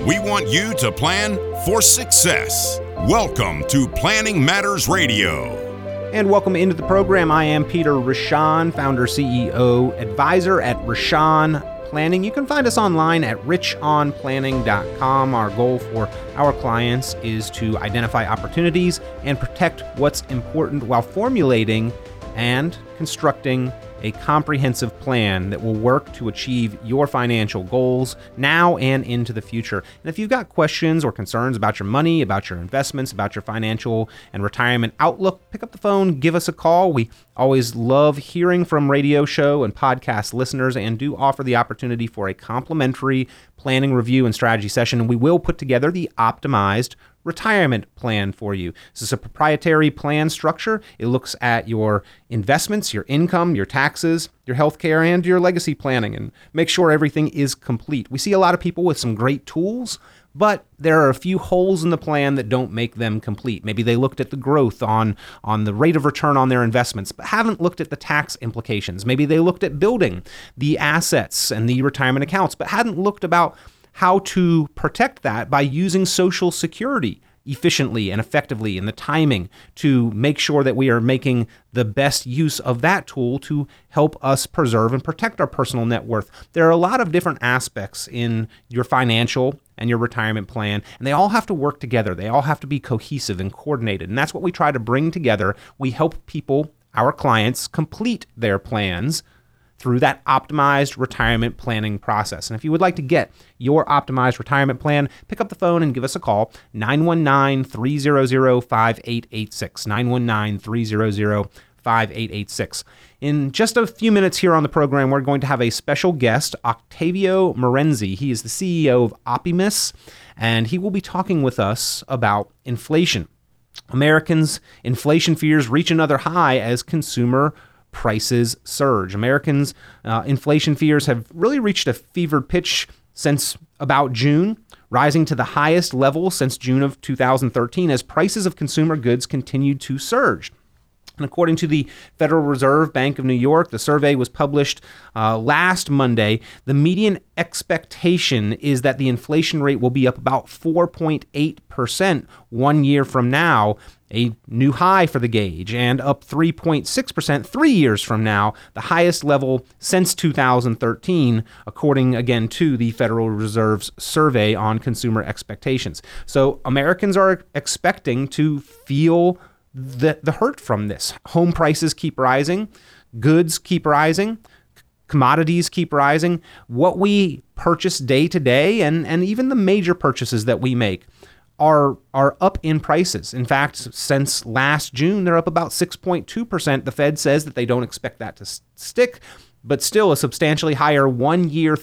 We want you to plan for success. Welcome to Planning Matters Radio. And welcome into the program. I am Peter Rochon, founder, CEO, advisor at Rochon Planning. You can find us online at richonplanning.com. Our goal for our clients is to identify opportunities and protect what's important while formulating and constructing a comprehensive plan that will work to achieve your financial goals now and into the future. And if you've got questions or concerns about your money, about your investments, about your financial and retirement outlook, pick up the phone, give us a call. We always love hearing from radio show and podcast listeners and do offer the opportunity for a complimentary planning review and strategy session. And we will put together the optimized retirement plan for you. This is a proprietary plan structure. It looks at your investments, your income, your taxes, your healthcare, and your legacy planning, and make sure everything is complete. We see a lot of people with some great tools, but there are a few holes in the plan that don't make them complete. Maybe they looked at the growth on the rate of return on their investments, but haven't looked at the tax implications. Maybe they looked at building the assets and the retirement accounts, but hadn't looked about how to protect that by using Social Security efficiently and effectively, and the timing to make sure that we are making the best use of that tool to help us preserve and protect our personal net worth. There are a lot of different aspects in your financial and your retirement plan, and they all have to work together. They all have to be cohesive and coordinated, and that's what we try to bring together. We help people, our clients, complete their plans through that optimized retirement planning process. And if you would like to get your optimized retirement plan, pick up the phone and give us a call, 919-300-5886, 919-300-5886. In just a few minutes here on the program, we're going to have a special guest, Octavio Morenzi. He is the CEO of Oppimus, and he will be talking with us about inflation. Americans' inflation fears reach another high as consumer prices surge. Americans' inflation fears have really reached a fevered pitch since about June, rising to the highest level since June of 2013 as prices of consumer goods continued to surge. And according to the Federal Reserve Bank of New York, the survey was published last Monday. The median expectation is that the inflation rate will be up about 4.8% 1 year from now, a new high for the gauge, and up 3.6% 3 years from now, the highest level since 2013, according again to the Federal Reserve's survey on consumer expectations. So Americans are expecting to feel the hurt from this. Home prices keep rising, goods keep rising, commodities keep rising. What we purchase day to day and even the major purchases that we make are up in prices. In fact, since last June, they're up about 6.2%. The Fed says that they don't expect that to stick, but still a substantially higher 1 year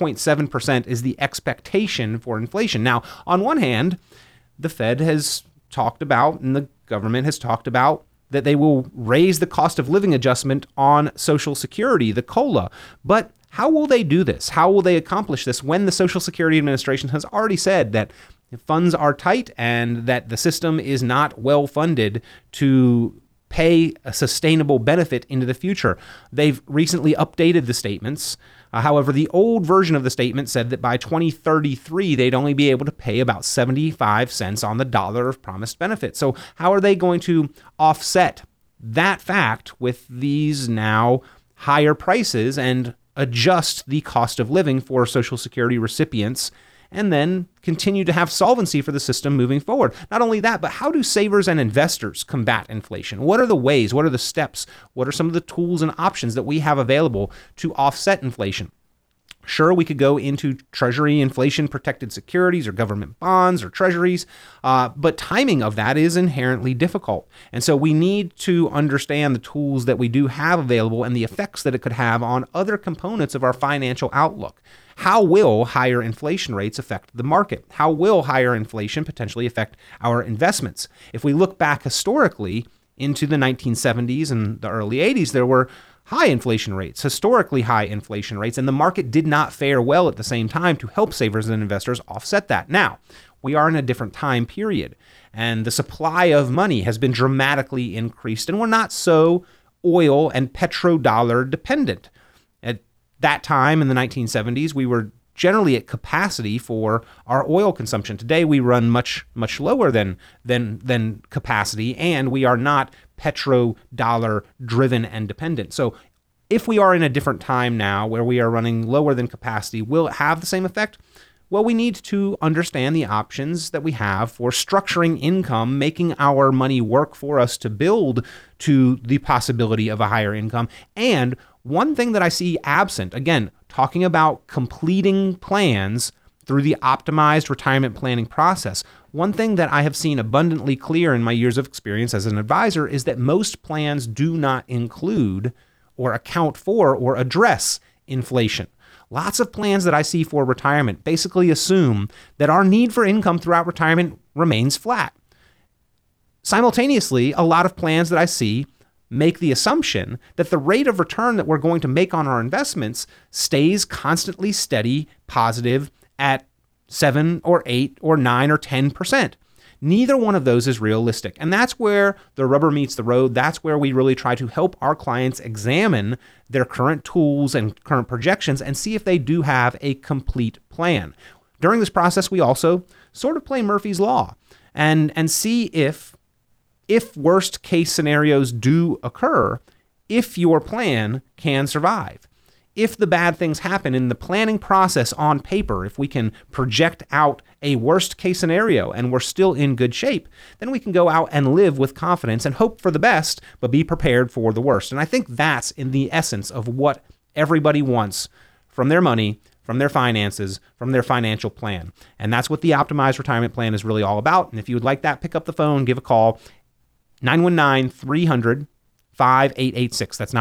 3.7% is the expectation for inflation. Now, on one hand, the Fed has talked about, and the government has talked about, that they will raise the cost of living adjustment on Social Security, the COLA. But how will they do this? How will they accomplish this when the Social Security Administration has already said that funds are tight and that the system is not well funded to pay a sustainable benefit into the future? They've recently updated the statements. However, the old version of the statement said that by 2033, they'd only be able to pay about 75 cents on the dollar of promised benefits. So how are they going to offset that fact with these now higher prices and adjust the cost of living for Social Security recipients and then continue to have solvency for the system moving forward? Not only that, but how do savers and investors combat inflation? What are the ways? What are the steps? What are some of the tools and options that we have available to offset inflation? Sure, we could go into Treasury inflation-protected securities or government bonds or treasuries, but timing of that is inherently difficult. And so we need to understand the tools that we do have available and the effects that it could have on other components of our financial outlook. How will higher inflation rates affect the market? How will higher inflation potentially affect our investments? If we look back historically into the 1970s and the early 80s, there were high inflation rates, historically high inflation rates, and the market did not fare well at the same time to help savers and investors offset that. Now, we are in a different time period, and the supply of money has been dramatically increased, and we're not so oil and petrodollar dependent. At that time in the 1970s, we were generally at capacity for our oil consumption. Today we run much lower than capacity, and we are not petrodollar driven and dependent. So if we are in a different time now where we are running lower than capacity, will it have the same effect? Well, we need to understand the options that we have for structuring income, making our money work for us to build to the possibility of a higher income. And one thing that I see absent, again, talking about completing plans through the optimized retirement planning process, one thing that I have seen abundantly clear in my years of experience as an advisor is that most plans do not include or account for or address inflation. Lots of plans that I see for retirement basically assume that our need for income throughout retirement remains flat. Simultaneously, a lot of plans that I see make the assumption that the rate of return that we're going to make on our investments stays constantly steady, positive at 7 or 8 or 9 or 10%. Neither one of those is realistic. And that's where the rubber meets the road. That's where we really try to help our clients examine their current tools and current projections and see if they do have a complete plan. During this process, we also sort of play Murphy's Law and see if worst case scenarios do occur, if your plan can survive. If the bad things happen in the planning process on paper, if we can project out a worst case scenario and we're still in good shape, then we can go out and live with confidence and hope for the best, but be prepared for the worst. And I think that's in the essence of what everybody wants from their money, from their finances, from their financial plan. And that's what the Optimized Retirement Plan is really all about. And if you would like that, pick up the phone, give a call, 919-300-5886. That's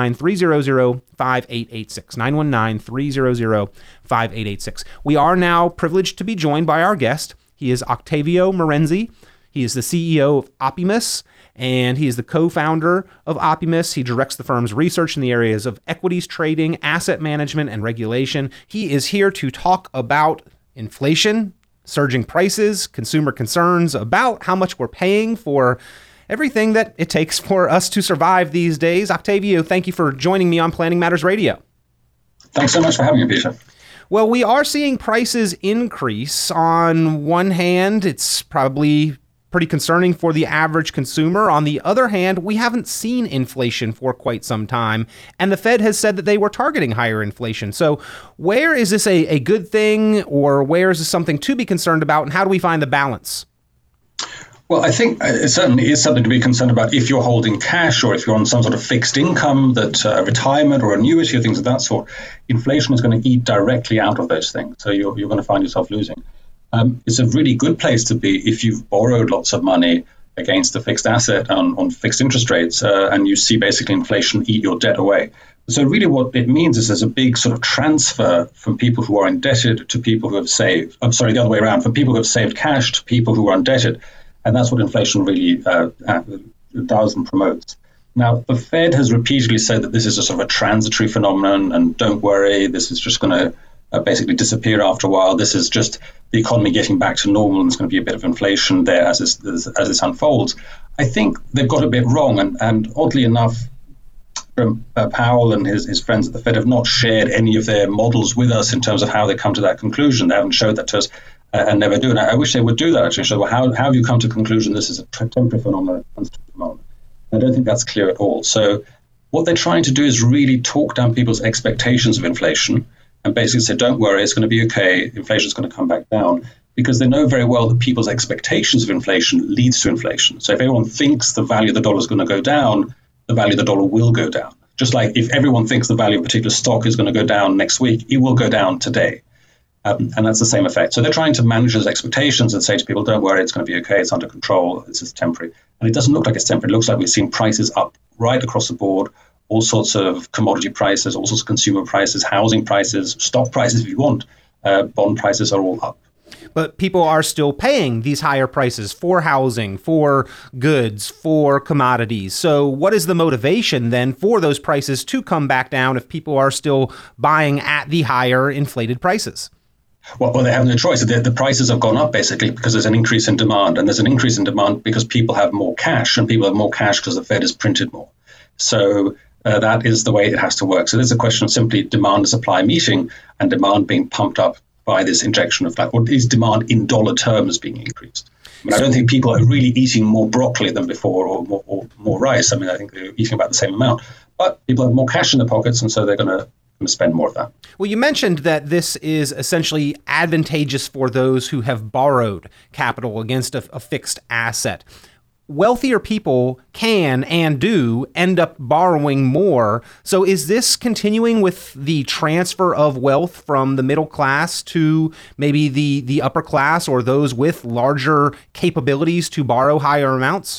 919-300-5886. 919-300-5886. We are now privileged to be joined by our guest. He is Octavio Marenzi. He is the CEO of Oppimus, and he is the co-founder of Oppimus. He directs the firm's research in the areas of equities trading, asset management, and regulation. He is here to talk about inflation, surging prices, consumer concerns about how much we're paying for everything that it takes for us to survive these days. Octavio, thank you for joining me on Planning Matters Radio. Thanks so much for having me, Peter. Well, we are seeing prices increase. On one hand, it's probably pretty concerning for the average consumer. On the other hand, we haven't seen inflation for quite some time, and the Fed has said that they were targeting higher inflation. So where is this a good thing, or where is this something to be concerned about, and how do we find the balance? Well, I think it certainly is something to be concerned about if you're holding cash or if you're on some sort of fixed income, that retirement or annuity or things of that sort. Inflation is going to eat directly out of those things. So you're going to find yourself losing. It's a really good place to be if you've borrowed lots of money against a fixed asset on fixed interest rates and you see basically inflation eat your debt away. So really what it means is there's a big sort of transfer from people who are indebted to people who have saved. I'm sorry, the other way around, from people who have saved cash to people who are indebted. And that's what inflation really does and promotes. Now, the Fed has repeatedly said that this is a sort of a transitory phenomenon, and don't worry, this is just going to basically disappear after a while. This is just the economy getting back to normal, and there's going to be a bit of inflation there as this unfolds. I think they've got a bit wrong, and oddly enough, Powell and his friends at the Fed have not shared any of their models with us in terms of how they come to that conclusion. They haven't showed that to us. And never do. And I wish they would do that, actually. So how have you come to the conclusion this is a temporary phenomenon? I don't think that's clear at all. So what they're trying to do is really talk down people's expectations of inflation and basically say, don't worry, it's going to be okay. Inflation is going to come back down, because they know very well that people's expectations of inflation leads to inflation. So if everyone thinks the value of the dollar is going to go down, the value of the dollar will go down. Just like if everyone thinks the value of a particular stock is going to go down next week, it will go down today. And that's the same effect. So they're trying to manage those expectations and say to people, don't worry, it's going to be okay, it's under control, this is temporary. And it doesn't look like it's temporary. It looks like we've seen prices up right across the board, all sorts of commodity prices, all sorts of consumer prices, housing prices, stock prices if you want. Bond prices are all up. But people are still paying these higher prices for housing, for goods, for commodities. So what is the motivation then for those prices to come back down if people are still buying at the higher inflated prices? Well, they have no choice. The prices have gone up basically because there's an increase in demand, and there's an increase in demand because people have more cash, and people have more cash because the Fed has printed more. So that is the way it has to work. So there's a question of simply demand and supply meeting and demand being pumped up by this injection of that, or is demand in dollar terms being increased? I mean, I don't think people are really eating more broccoli than before or more rice. I mean, I think they're eating about the same amount. But people have more cash in their pockets, and so they're going to spend more of that. Well, you mentioned that this is essentially advantageous for those who have borrowed capital against a fixed asset. Wealthier people can and do end up borrowing more. So is this continuing with the transfer of wealth from the middle class to maybe the upper class or those with larger capabilities to borrow higher amounts?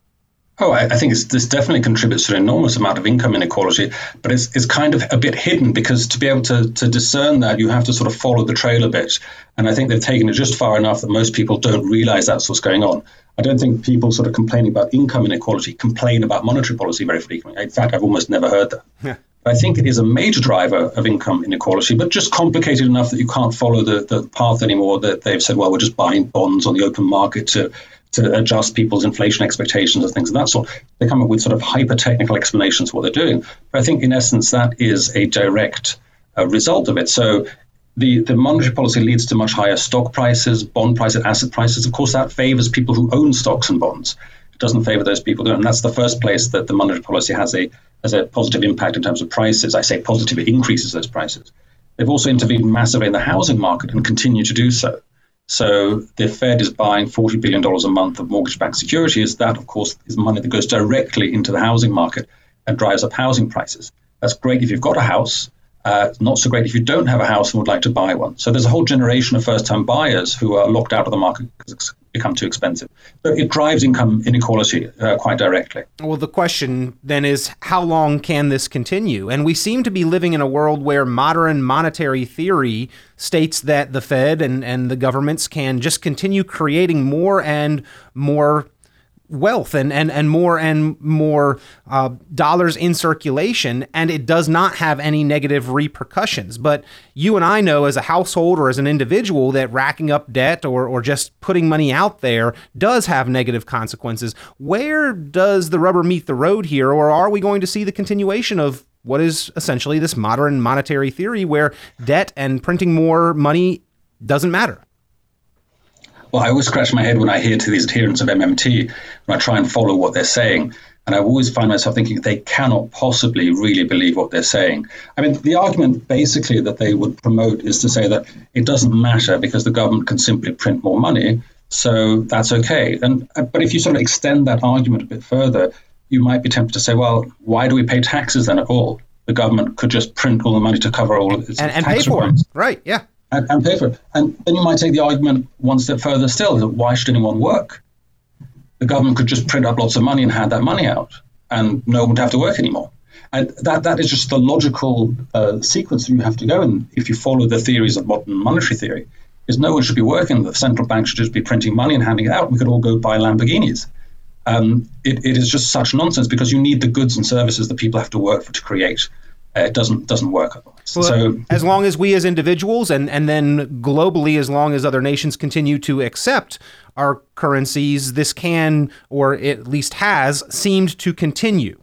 Oh, I think this definitely contributes to an enormous amount of income inequality, but it's kind of a bit hidden, because to be able to discern that, you have to sort of follow the trail a bit. And I think they've taken it just far enough that most people don't realize that's what's going on. I don't think people sort of complaining about income inequality complain about monetary policy very frequently. In fact, I've almost never heard that. Yeah. I think it is a major driver of income inequality, but just complicated enough that you can't follow the path anymore, that they've said, well, we're just buying bonds on the open market to adjust people's inflation expectations and things of that sort. They come up with sort of hyper-technical explanations of what they're doing. But I think, in essence, that is a direct result of it. So the monetary policy leads to much higher stock prices, bond prices, asset prices. Of course, that favors people who own stocks and bonds. It doesn't favor those people who don't. And that's the first place that the monetary policy has a positive impact in terms of prices. I say positive, it increases those prices. They've also intervened massively in the housing market and continue to do so. So the Fed is buying $40 billion a month of mortgage-backed securities. That, of course, is money that goes directly into the housing market and drives up housing prices. That's great if you've got a house. Not so great if you don't have a house and would like to buy one. So there's a whole generation of first-time buyers who are locked out of the market because it's become too expensive. So it drives income inequality quite directly. Well, the question then is, how long can this continue? And we seem to be living in a world where modern monetary theory states that the Fed and the governments can just continue creating more and more wealth and more dollars in circulation, and it does not have any negative repercussions. But you and I know as a household or as an individual that racking up debt or just putting money out there does have negative consequences. Where does the rubber meet the road here, or are we going to see the continuation of what is essentially this modern monetary theory where debt and printing more money doesn't matter? Well, I always scratch my head when I hear to these adherents of MMT, when I try and follow what they're saying. And I always find myself thinking they cannot possibly really believe what they're saying. I mean, the argument basically that they would promote is to say that it doesn't matter because the government can simply print more money, so that's okay. But if you sort of extend that argument a bit further, you might be tempted to say, well, why do we pay taxes then at all? The government could just print all the money to cover all of its and tax pay for requirements. it. Right, yeah. And pay for it. And then you might take the argument one step further still, that why should anyone work? The government could just print up lots of money and hand that money out, and no one would have to work anymore. And that is just the logical sequence that you have to go in if you follow the theories of modern monetary theory, is no one should be working. The central bank should just be printing money and handing it out. We could all go buy Lamborghinis. It is just such nonsense, because you need the goods and services that people have to work for to create. It doesn't work otherwise. Well, so as long as we as individuals and then globally, as long as other nations continue to accept our currencies, this can, or at least has, seemed to continue.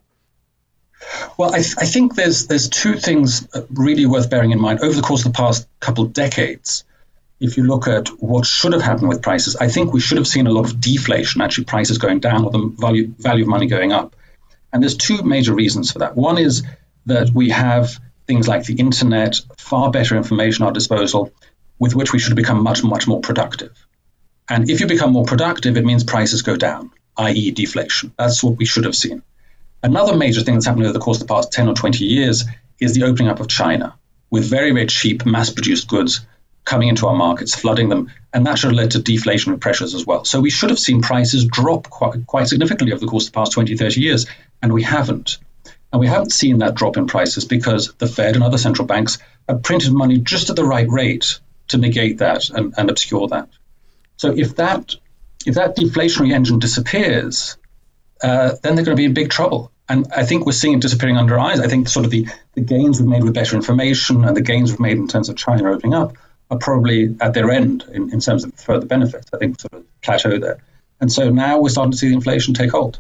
Well, I think there's two things really worth bearing in mind. Over the course of the past couple of decades, if you look at what should have happened with prices, I think we should have seen a lot of deflation, actually prices going down or the value of money going up. And there's two major reasons for that. One is that we have things like the internet, far better information at our disposal, with which we should become much, much more productive. And if you become more productive, it means prices go down, i.e. deflation. That's what we should have seen. Another major thing that's happened over the course of the past 10 or 20 years is the opening up of China, with very, very cheap, mass-produced goods coming into our markets, flooding them, and that should have led to deflationary pressures as well. So we should have seen prices drop quite significantly over the course of the past 20, 30 years, and we haven't. And we haven't seen that drop in prices because the Fed and other central banks have printed money just at the right rate to negate that and obscure that. So if that deflationary engine disappears, then they're going to be in big trouble. And I think we're seeing it disappearing under our eyes. I think sort of the gains we've made with better information and the gains we've made in terms of China opening up are probably at their end in terms of further benefits. I think sort of plateau there. And so now we're starting to see the inflation take hold.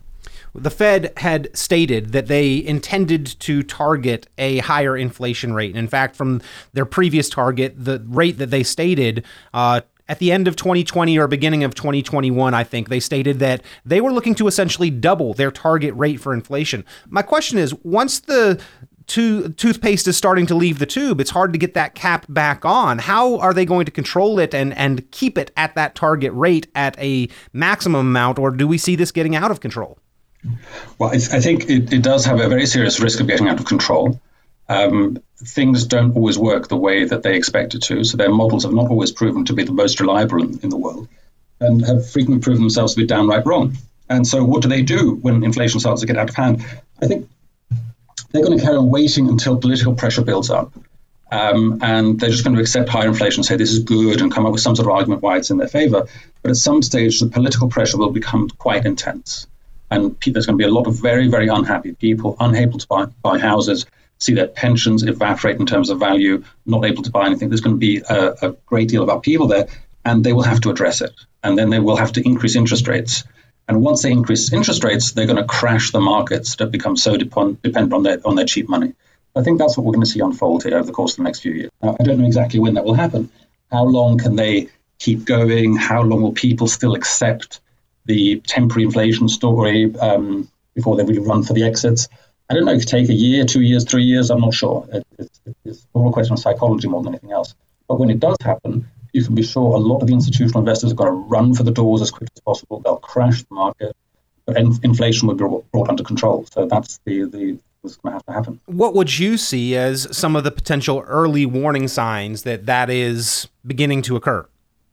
the Fed had stated that they intended to target a higher inflation rate. And in fact, from their previous target, the rate that they stated at the end of 2020 or beginning of 2021, I think, they stated that they were looking to essentially double their target rate for inflation. My question is, once the toothpaste is starting to leave the tube, it's hard to get that cap back on. How are they going to control it and keep it at that target rate at a maximum amount, or do we see this getting out of control? Well, I think it does have a very serious risk of getting out of control. Things don't always work the way that they expect it to, so their models have not always proven to be the most reliable in the world and have frequently proven themselves to be downright wrong. And so what do when inflation starts to get out of hand? I think they're going to carry on waiting until political pressure builds up. And they're just going to accept higher inflation, say this is good, and come up with some sort of argument why it's in their favor. But at some stage, the political pressure will become quite intense. And there's going to be a lot of very, very unhappy people, unable to buy houses, see their pensions evaporate in terms of value, not able to buy anything. There's going to be a great deal of upheaval there, and they will have to address it. And then they will have to increase interest rates. And once they increase interest rates, they're going to crash the markets that become so dependent on their cheap money. I think that's what we're going to see unfold here over the course of the next few years. Now, I don't know exactly when that will happen. How long can they keep going? How long will people still accept the temporary inflation story before they really run for the exits? I don't know, it could take a year, 2 years, 3 years, I'm not sure. It's all a question of psychology more than anything else. But when it does happen, you can be sure a lot of the institutional investors are going to run for the doors as quick as possible. They'll crash the market, but inflation will be brought under control. So that's what's going to have to happen. What would you see as some of the potential early warning signs that is beginning to occur?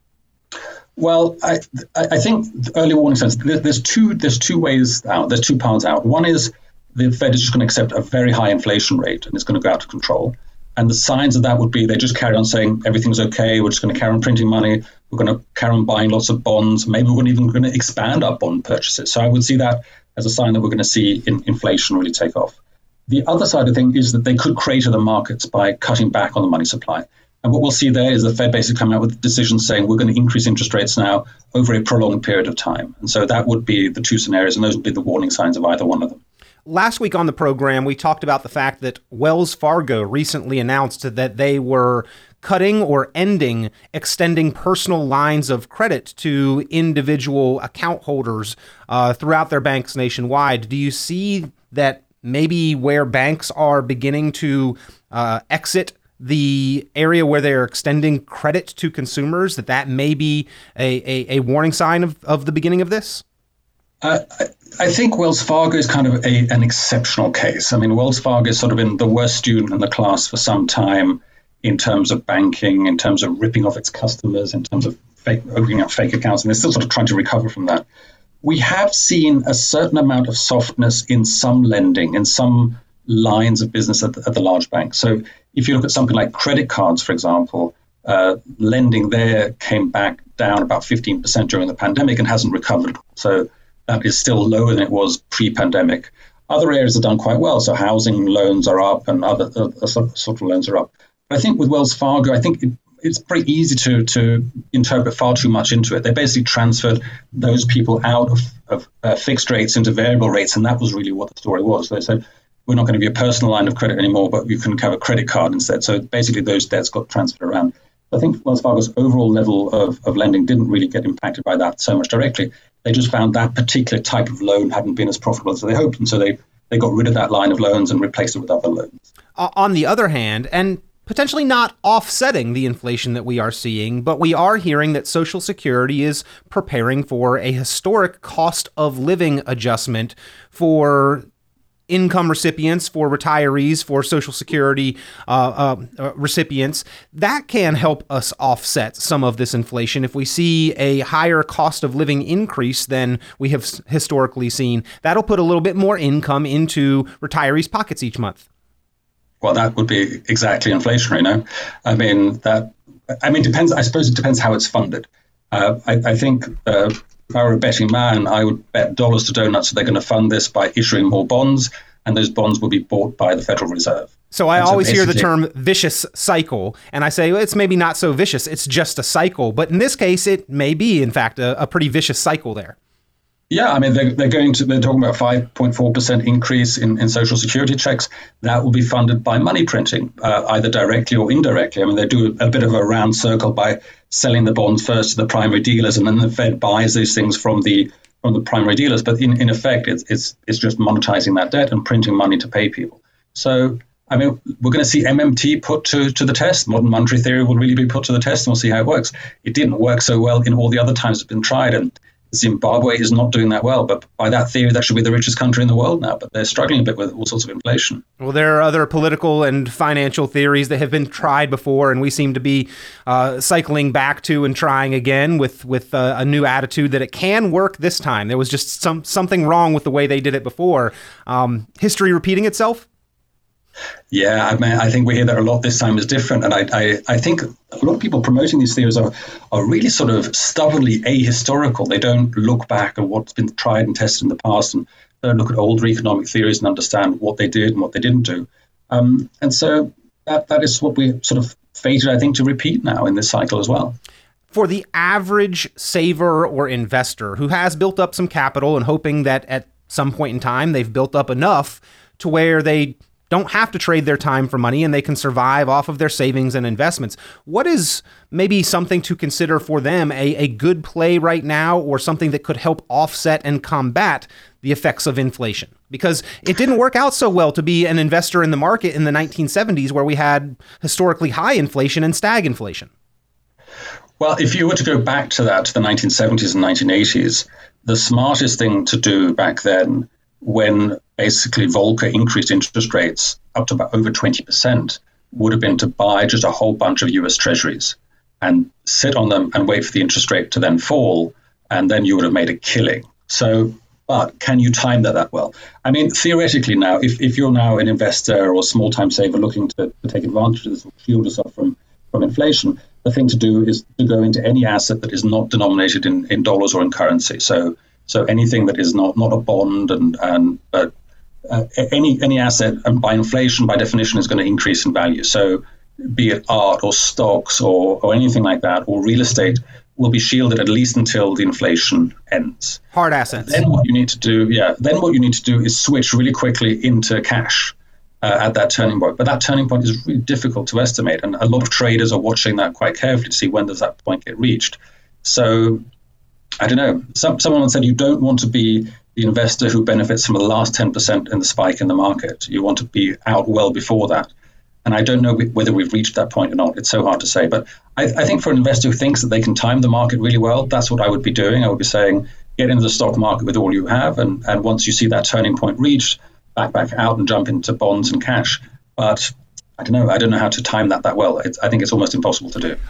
Well, I think early warning signs, there's two ways out. There's two paths out. One is the Fed is just going to accept a very high inflation rate and it's going to go out of control. And the signs of that would be they just carry on saying everything's okay, we're just going to carry on printing money, we're going to carry on buying lots of bonds, maybe we're even going to expand our bond purchases. So I would see that as a sign that we're going to see inflation really take off. The other side of the thing is that they could crater the markets by cutting back on the money supply. And what we'll see there is the Fed basically coming out with decisions saying we're going to increase interest rates now over a prolonged period of time. And so that would be the two scenarios, and those would be the warning signs of either one of them. Last week on the program, we talked about the fact that Wells Fargo recently announced that they were cutting or ending extending personal lines of credit to individual account holders throughout their banks nationwide. Do you see that maybe where banks are beginning to exit the area where they're extending credit to consumers, that may be a warning sign of the beginning of this? I think Wells Fargo is kind of an exceptional case. I mean, Wells Fargo has sort of been the worst student in the class for some time in terms of banking, in terms of ripping off its customers, in terms of opening up fake accounts, and they're still sort of trying to recover from that. We have seen a certain amount of softness in some lending, in some lines of business at the large banks. So if you look at something like credit cards, for example, lending there came back down about 15% during the pandemic and hasn't recovered. So that is still lower than it was pre-pandemic. Other areas have done quite well. So housing loans are up and other sort of loans are up. But I think with Wells Fargo, I think it's pretty easy to interpret far too much into it. They basically transferred those people out of fixed rates into variable rates, and that was really what the story was. They said, we're not going to be a personal line of credit anymore, but you can have a credit card instead. So basically those debts got transferred around. I think Wells Fargo's overall level of lending didn't really get impacted by that so much directly. They just found that particular type of loan hadn't been as profitable as they hoped. And so they got rid of that line of loans and replaced it with other loans. On the other hand, and potentially not offsetting the inflation that we are seeing, but we are hearing that Social Security is preparing for a historic cost of living adjustment for income recipients, for retirees, for Social Security recipients. That can help us offset some of this inflation. If we see a higher cost of living increase than we have historically seen, that'll put a little bit more income into retirees' pockets each month. Well, that would be exactly inflationary, no? Depends. I suppose it depends how it's funded. I think if I were a betting man, I would bet dollars to donuts that they're going to fund this by issuing more bonds, and those bonds will be bought by the Federal Reserve. So I always hear the term vicious cycle, and I say, well, it's maybe not so vicious, it's just a cycle. But in this case, it may be, in fact, a pretty vicious cycle there. Yeah, I mean, they're talking about 5.4% increase in Social Security checks. That will be funded by money printing, either directly or indirectly. I mean, they do a bit of a round circle by selling the bonds first to the primary dealers, and then the Fed buys these things from the primary dealers. But in effect, it's just monetizing that debt and printing money to pay people. So, I mean, we're going to see MMT put to the test. Modern monetary theory will really be put to the test, and we'll see how it works. It didn't work so well in all the other times it's been tried, and Zimbabwe is not doing that well, but by that theory, that should be the richest country in the world now, but they're struggling a bit with all sorts of inflation. Well, there are other political and financial theories that have been tried before, and we seem to be cycling back to and trying again with a new attitude that it can work this time. There was just something wrong with the way they did it before. History repeating itself? Yeah, I mean, I think we hear that a lot this time is different. And I think a lot of people promoting these theories are really sort of stubbornly ahistorical. They don't look back at what's been tried and tested in the past, and don't look at older economic theories and understand what they did and what they didn't do. And so that is what we sort of fated, I think, to repeat now in this cycle as well. For the average saver or investor who has built up some capital and hoping that at some point in time they've built up enough to where they don't have to trade their time for money and they can survive off of their savings and investments, what is maybe something to consider for them, a good play right now, or something that could help offset and combat the effects of inflation? Because it didn't work out so well to be an investor in the market in the 1970s, where we had historically high inflation and stagflation. Well, if you were to go back to that, to the 1970s and 1980s, the smartest thing to do back then, when basically Volcker increased interest rates up to about over 20%, would have been to buy just a whole bunch of US treasuries and sit on them and wait for the interest rate to then fall, and then you would have made a killing. So, but can you time that well? I mean, theoretically now, if you're now an investor or small-time saver looking to take advantage of this or shield yourself from inflation, the thing to do is to go into any asset that is not denominated in dollars or in currency. So anything that is not a bond but any asset, and by inflation, by definition, is going to increase in value. So be it art or stocks or anything like that, or real estate, will be shielded at least until the inflation ends. Hard assets. Then what you need to do is switch really quickly into cash at that turning point. But that turning point is really difficult to estimate, and a lot of traders are watching that quite carefully to see when does that point get reached. So I don't know. Someone said you don't want to be the investor who benefits from the last 10% in the spike in the market. You want to be out well before that. And I don't know whether we've reached that point or not. It's so hard to say. But I think for an investor who thinks that they can time the market really well, that's what I would be doing. I would be saying, get into the stock market with all you have. And once you see that turning point reached, back out and jump into bonds and cash. But I don't know. I don't know how to time that well. I think it's almost impossible to do.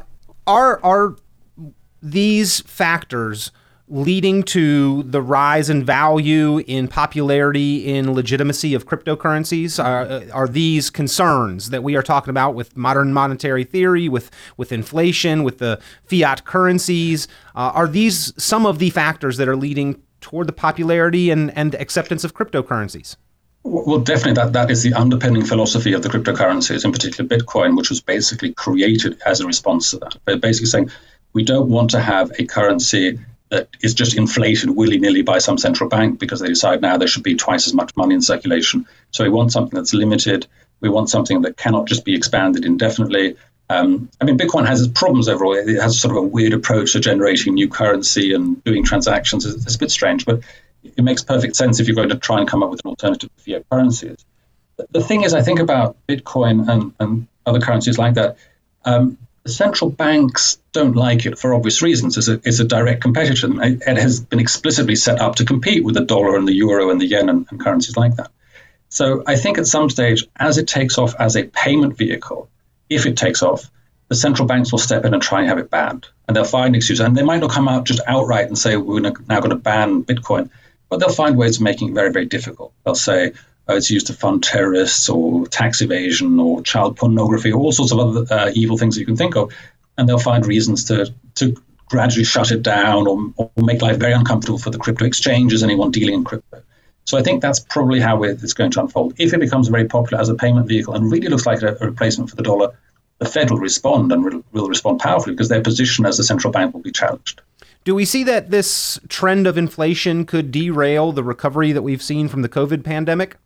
Are these factors leading to the rise in value, in popularity, in legitimacy of cryptocurrencies? Are these concerns that we are talking about with modern monetary theory, with inflation, with the fiat currencies, are these some of the factors that are leading toward the popularity and acceptance of cryptocurrencies? Well, definitely that is the underpinning philosophy of the cryptocurrencies, in particular Bitcoin, which was basically created as a response to that. They're basically saying, we don't want to have a currency that is just inflated willy-nilly by some central bank because they decide now there should be twice as much money in circulation. So we want something that's limited. We want something that cannot just be expanded indefinitely. I mean, Bitcoin has its problems overall. It has sort of a weird approach to generating new currency and doing transactions. It's a bit strange, but it makes perfect sense if you're going to try and come up with an alternative to fiat currencies. The thing is, I think about Bitcoin and other currencies like that, the central banks don't like it for obvious reasons. It's a direct competitor. It has been explicitly set up to compete with the dollar and the euro and the yen and currencies like that. So I think at some stage, as it takes off as a payment vehicle, if it takes off, the central banks will step in and try and have it banned. And they'll find excuses. And they might not come out just outright and say, we're now going to ban Bitcoin, but they'll find ways of making it very, very difficult. They'll say, it's used to fund terrorists or tax evasion or child pornography, all sorts of other evil things that you can think of. And they'll find reasons to gradually shut it down or make life very uncomfortable for the crypto exchanges, anyone dealing in crypto. So I think that's probably how it's going to unfold. If it becomes very popular as a payment vehicle and really looks like a replacement for the dollar, the Fed will respond and will respond powerfully because their position as a central bank will be challenged. Do we see that this trend of inflation could derail the recovery that we've seen from the COVID pandemic?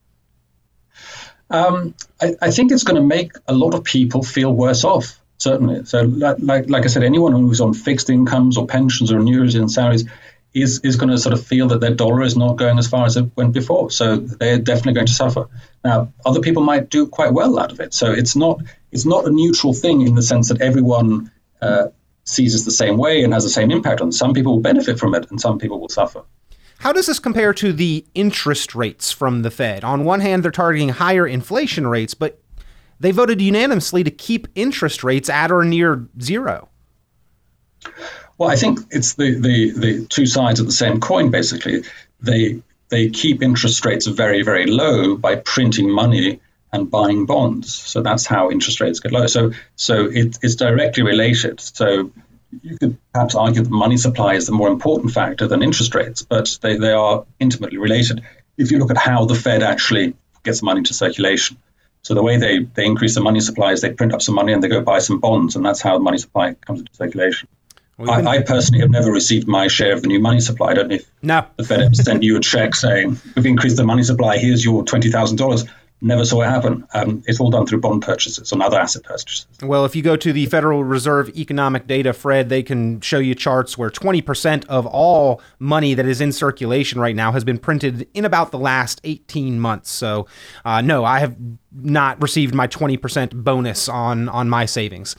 I think it's going to make a lot of people feel worse off, certainly. So like I said, anyone who's on fixed incomes or pensions or annuities and salaries is going to sort of feel that their dollar is not going as far as it went before. So they're definitely going to suffer. Now, other people might do quite well out of it. So it's not a neutral thing in the sense that everyone sees it the same way and has the same impact on. Some people will benefit from it and some people will suffer. How does this compare to the interest rates from the Fed? On one hand, they're targeting higher inflation rates, but they voted unanimously to keep interest rates at or near zero. Well, I think it's the two sides of the same coin, basically. They keep interest rates very, very low by printing money and buying bonds. So that's how interest rates get low. So it's directly related. So you could perhaps argue that money supply is the more important factor than interest rates, but they are intimately related. If you look at how the Fed actually gets money into circulation. So the way they increase the money supply is they print up some money and they go buy some bonds, and that's how the money supply comes into circulation. I personally have never received my share of the new money supply. I don't know if the Fed ever sent you a check saying, we've increased the money supply, here's your $20,000. Never saw it happen. It's all done through bond purchases and other asset purchases. Well, if you go to the Federal Reserve economic data, Fred, they can show you charts where 20% of all money that is in circulation right now has been printed in about the last 18 months. So, no, I have not received my 20% bonus on my savings.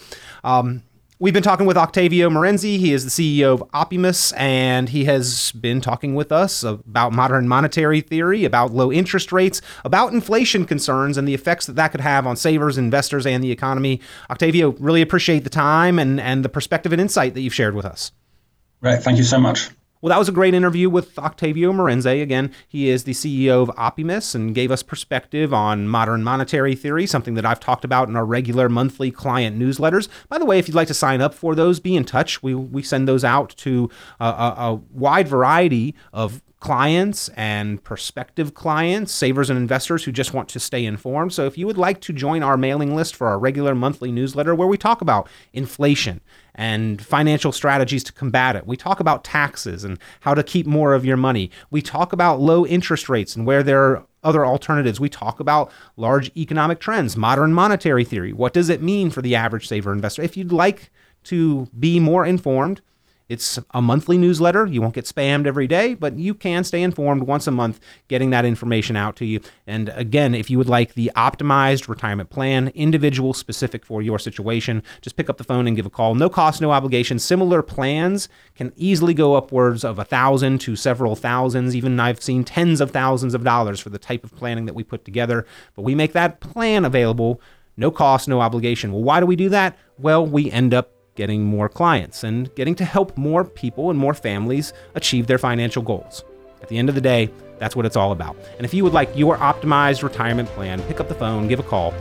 We've been talking with Octavio Marenzi. He is the CEO of Oppimus, and he has been talking with us about modern monetary theory, about low interest rates, about inflation concerns and the effects that could have on savers, investors, and the economy. Octavio, really appreciate the time and the perspective and insight that you've shared with us. Right. Thank you so much. Well, that was a great interview with Octavio Marenzi. Again, he is the CEO of Oppimus and gave us perspective on modern monetary theory, something that I've talked about in our regular monthly client newsletters. By the way, if you'd like to sign up for those, be in touch. We send those out to a wide variety of clients and prospective clients, savers and investors who just want to stay informed. So if you would like to join our mailing list for our regular monthly newsletter where we talk about inflation and financial strategies to combat it, we talk about taxes and how to keep more of your money, we talk about low interest rates and where there are other alternatives, we talk about large economic trends, modern monetary theory, what does it mean for the average saver investor. If you'd like to be more informed, it's a monthly newsletter. You won't get spammed every day, but you can stay informed once a month, getting that information out to you. And again, if you would like the optimized retirement plan, individual specific for your situation, just pick up the phone and give a call. No cost, no obligation. Similar plans can easily go upwards of $1,000 to several thousands. Even I've seen tens of thousands of dollars for the type of planning that we put together. But we make that plan available, no cost, no obligation. Well, why do we do that? Well, we end up getting more clients and getting to help more people and more families achieve their financial goals. At the end of the day, that's what it's all about. And if you would like your optimized retirement plan, pick up the phone, give a call,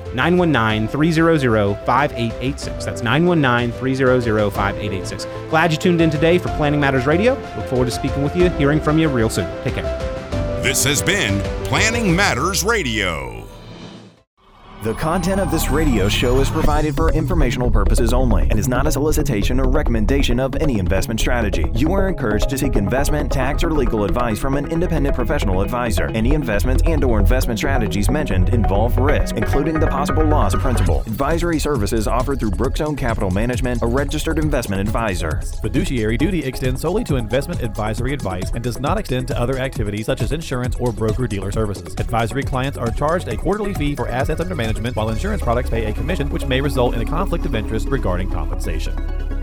919-300-5886. That's 919-300-5886. Glad you tuned in today for Planning Matters Radio. Look forward to speaking with you, hearing from you real soon. Take care. This has been Planning Matters Radio. The content of this radio show is provided for informational purposes only and is not a solicitation or recommendation of any investment strategy. You are encouraged to seek investment, tax, or legal advice from an independent professional advisor. Any investments and/or investment strategies mentioned involve risk, including the possible loss of principal. Advisory services offered through Brookzone Capital Management, a registered investment advisor. Fiduciary duty extends solely to investment advisory advice and does not extend to other activities such as insurance or broker-dealer services. Advisory clients are charged a quarterly fee for assets under management, while insurance products pay a commission, which may result in a conflict of interest regarding compensation.